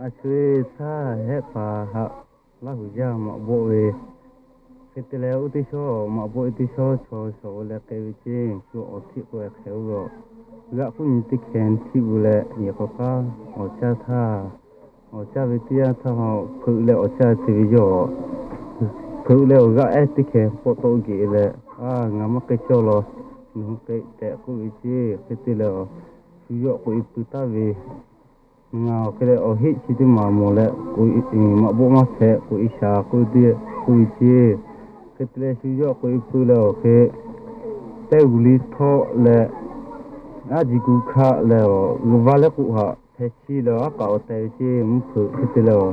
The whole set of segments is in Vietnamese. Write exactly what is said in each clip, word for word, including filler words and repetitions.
à chơi tha hết và hạ lá hủ giang mà bộ về cái tê leo tí số mà bộ tí số cho số là cái gì chứ cho ở thị của khéo rồi gã cũng như tí khen thị vụ lệ nhiều có cá ở cha tha ở cha về tia tha họ phụ lệ ở cha thì ví dụ phụ lệ gã ấy tí khen bộ tô gì lệ à ngắm cái cho lo nhưng cái tệ của vị trí cái tê leo ví dụ của ít ta về ngào cái này ở hết chỉ mà một lệ của mà bộ mà sẽ của ít sao của địa của chi cái này sử dụng của ít là cái tàu lý thọ là à chỉ cụ khá là và là cụ họ thế chi là có tàu chi muốn thử cái là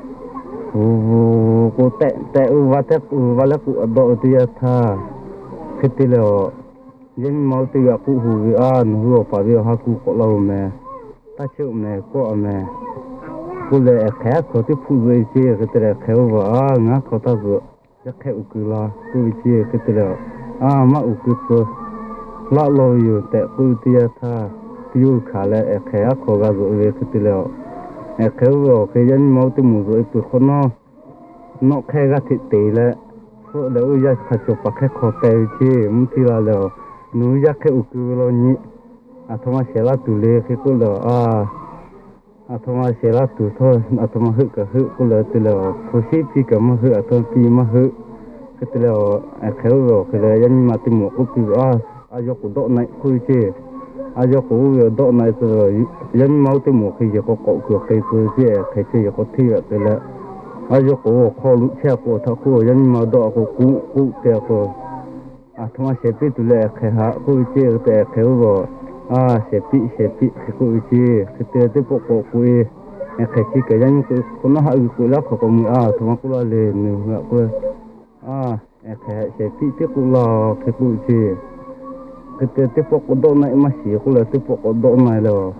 của tệ tệ và tệ và là cụ độ thì tha cái là dân mau từ cụ hủ an hủ phải việc họ cụ có lâu mà ta chịu này có mà cô lệ khác có tiếp phụ về chia cái tờ khéo vợ ngã có ta vợ chắc khéo cứ lo cô chia cái tờ à mà u cứ cơ lo loอยู่แต่cô tia tha tiêu khá lệ khác có gặp vợ về cái tờ khéo vợ cái dân mau từ mù rồi từ con nó nó khai ra thịt tỉ lệ số lệ u ra phải chụp bạc khai khó tè chia muốn thi là lệ núi ra khéo cứ lo nhỉ à thôi mà sẽ là tủ lệ cái cô lệ à à thôi mà sẽ là tủ thôi à thôi mà hự cả hự cô lỡ từ lỡ phô xí phi cả mà hự à thôi phi mà hự cái từ lỡ à khéo rồi cái lỡ dân mà tìm một cái à à do cổ độ này cô chứ à do cổ độ này rồi dân máu tìm một cái gì có cậu cửa cái cô chứ cái gì có thi ở cái lỡ à do cổ kho lũ xe cổ thằng cô dân mà độ cổ cũ cũ kia cô à thôi mà sẽ biết từ lỡ cái hạ cô chứ cái khéo rồi à sẽ bị sẽ bị cái cô chi cái tiền tiếp bộ cổ cô ấy cái chi cái dân cô cô nó hay cô lắc của mình à thằng cô là liền nữa cô à cái sẽ bị tiếp cô là cái cô chi cái tiền tiếp bộ cổ độ này mà xí cô là tiếp bộ cổ độ này rồi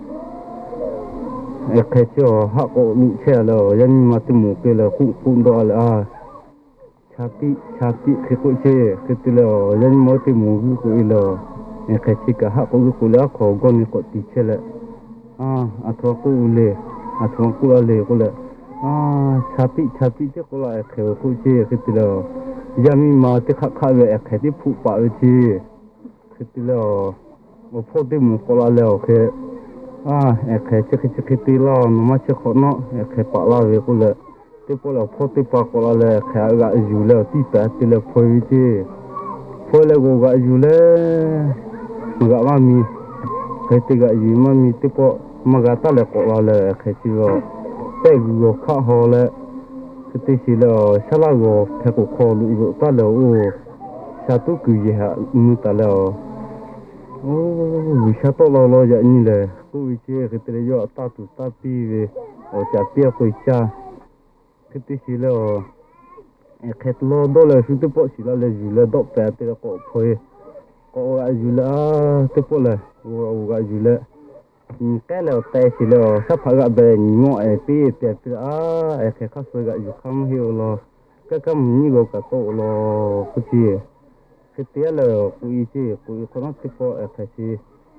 cái chỗ họ có lũ xe rồi dân mà tìm một cái là cũng cũng đó là à chả bị chả bị cái cô chi cái tiền là dân mới tìm một cái cô ấy là cái gì cả họ cũng cứ lỡ khó con có tí chết lệ à à thôi cô lệ à thôi cô lệ cô lệ à chapi chapi chứ cô lại khéo cô chứ cái tí là giờ mình mà tí khác khác về cái tí phụ bảo chứ cái tí là một phố tí một cô là leo cái à cái chứ cái chứ cái tí là nó mà chứ khó nó cái bảo là về cô lệ tí cô là phố tí bảo cô là lệ cái gạo dừa leo tí bé tí là phơi chứ phơi là cô gạo dừa leo gạo mà mi cái tí gạo gì mà mi tí bộ mà gạo ta là cổ là là cái gì rồi cái gạo khác họ là cái tí gì là sao là gạo cái cổ kho lụi gạo ta là ô sao tôi cứ gì hả mu ta là ô sao tôi lo lo vậy như là cô bị chơi cái tí là ta tụ ta pi về ở chả pi quay cha cái tí gì là cái lo đó là chúng tôi bỏ chỉ là là gì là đọc về tí là cổ phơi có gà dừa là tiếp bộ là gà dừa là cái nào tay chỉ là sắp phải gà bè ngọi pi tiệt tiệt à cái khác rồi gà dừa không hiểu là cái cái mình như cả tổ là cái gì cái tiệt là cái gì cái con nó tiếp bộ cái gì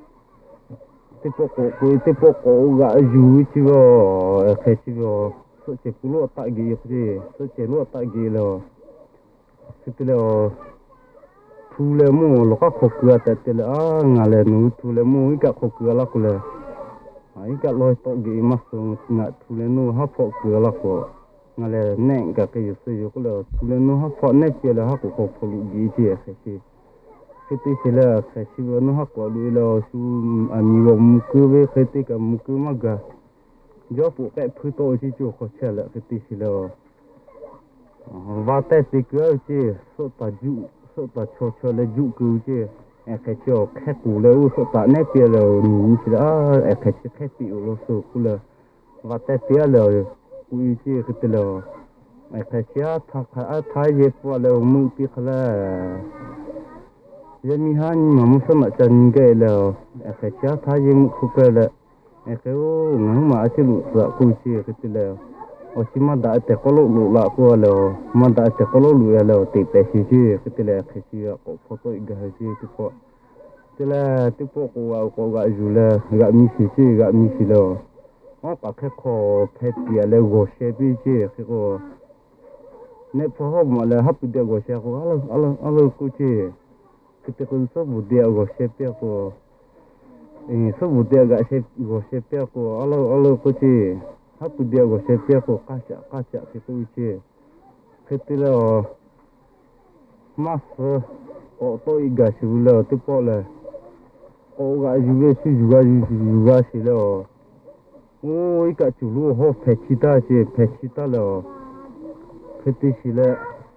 tiếp bộ cái tiếp bộ cái gà dừa chứ là cái gì là số chế cũ lúa tại gì cái gì số chế lúa tại gì là cái là thu lệ mua lo các khóc cửa tại tại là ngà lệ nu thu lệ mua cái khóc cửa là cô lệ ấy cái lối tao gì mà xong ngà thu lệ nu hấp khóc cửa là cô ngà lệ nén cái cái gì sự cô lệ thu lệ nu hấp khóc nén kia là hấp khóc khóc lụi gì chứ cái gì cái tí chỉ là cái gì mà nu hấp khóc lụi là su anh yêu mua cứ về cái tí cái mua cứ mà cái gió phụ cái phơi tôi chỉ chịu khó chơi là cái tí chỉ là và tại tí cứ chứ số ta dụ số ta cho cho là dụ cứ chứ cái chỗ khách cũ là số ta nét kia là nhìn chỉ đó cái chỗ khách tiểu là số cũ là và tại tí là cũ chứ cái tí là cái chỗ thằng thằng thái dễ qua là mua tí là giờ mi han mà mua sắm ở chân cái là cái chỗ thái dễ mua không phải là cái ô ngắn mà chỉ lụt là cũ chứ cái tí là ở chỉ mà đã để có lỗ lụt là qua là mà đã để có lỗ lụt là tỷ lệ gì chứ cái tỷ lệ cái gì có photo cái gì thì có tỷ lệ thì có có có cái gì là cái mi gì chứ cái mi gì là ó cả cái kho phê tiệt là gỗ xe bị chứ cái kho nè phô hấp mà là hấp được gỗ xe kho alo alo alo cô chứ cái cái con số bút địa gỗ xe bị kho số bút địa gã xe gỗ xe bị kho alo alo cô chứ hấp được gỗ xe bị kho cá chả cá chả cái cô chứ cái tí là mas ở tôi gã xíu là tôi bỏ là ở gã juga xíu juga juga xíu là ôi cả chủ lưu họ phải chỉ ta chứ phải chỉ ta là cái tí xí là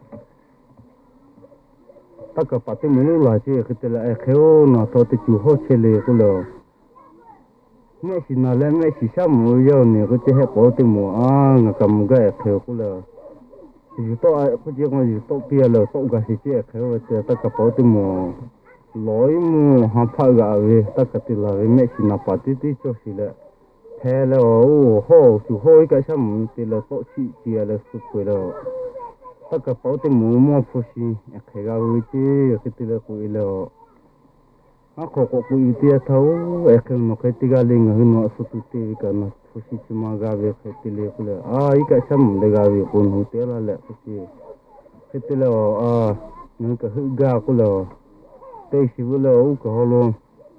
tất cả các mình là chứ cái tí là khéo nó thôi thì chủ họ chơi lệ cái là mẹ xí nào là mẹ xí sao mua giờ này cái chế hết bỏ thì mua à người cầm cái khéo cái là dù to cái chế mà dù to bia là to cái gì chế khéo cái tất cả bỏ thì mua lối mua hàng phải cái về tất cả thì là mẹ xí nào bỏ tí tí cho xí là thế là ô hô chủ hôi cái sao mình thì là tổ chức kia là sụp quỷ là tất cả bảo thì mua mua phụ sĩ cái gạo chứ cái thì là quỷ là nó có có quỷ thì thấu cái nó cái thì cái linh hơn nó sụp thì cái nó phụ sĩ chỉ mà gạo về cái thì là quỷ là à cái sao mình để gạo về còn hụt là lẹ phụ sĩ cái thì là à những cái hư gạo quỷ là tây sĩ quỷ là ô cái hồ luôn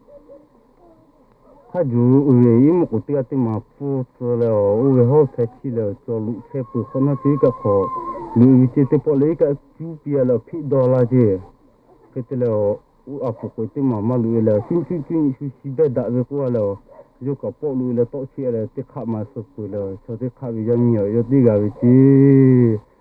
ha dù người ý một cái tiền mà phụ cho là người họ phải chỉ là cho lũ xe phụ không nó chỉ cái họ lũ chỉ để bỏ lấy cái chú bia là phi đô la chứ cái là à phụ cái tiền mà mà lũ là xin xin xin xin xin bé đã về qua là dù có bỏ lũ là tổ chức là để khám mà sụp là cho để khám bây giờ nhiều giờ đi gặp chứ